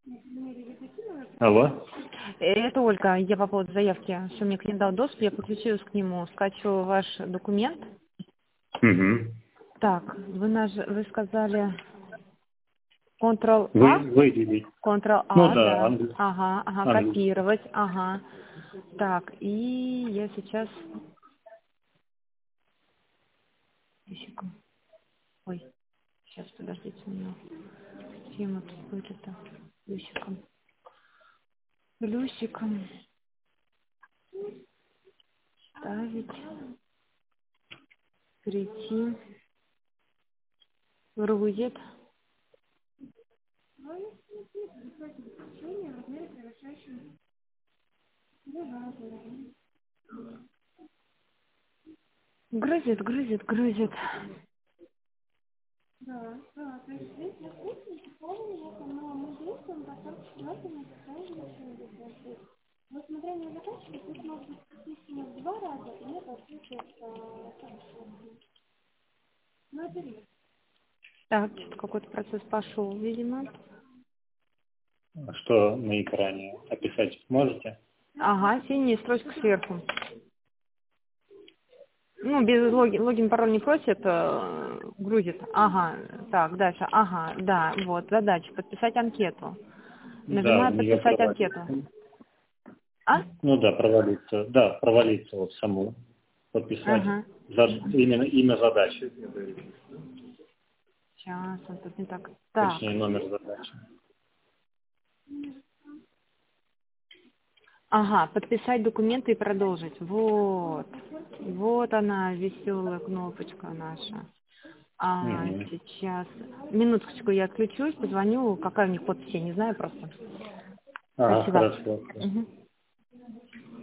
Алло. Это Ольга, я по поводу заявки, что мне клиент дал доступ, я подключилась к нему, скачиваю ваш документ. Угу. Так, вы сказали Ctrl-A? Выделить. Ну Ctrl-A, да, да. Ага, английский. копировать, ага. Так, и я сейчас... Секунду. Ой, сейчас, подождите меня. Тема тут будет это. Плюсиком. Плюсиком. Ставить. Перейти. Грузит. Грузит. Так, что-то какой-то процесс пошел, видимо. Что на экране описать можете? Ага, синяя строчка сверху. Ну, без логин, пароль не просит, грузит. Ага, так, дальше. Ага, да, вот, задача, подписать анкету. Да, в Нажимаю нее подписать провалиться. анкету. А? Ну да, провалиться. Да, провалиться вот саму. Подписать Ага. имя задачи. Сейчас, он тут не так. Так. Точнее, номер задачи. Ага, подписать документы и продолжить. Вот. Вот она, веселая кнопочка наша. Угу. Сейчас. Минуточку, я отключусь, позвоню. Какая у них подпись, я не знаю просто. Ага, Спасибо. хорошо. Мгм.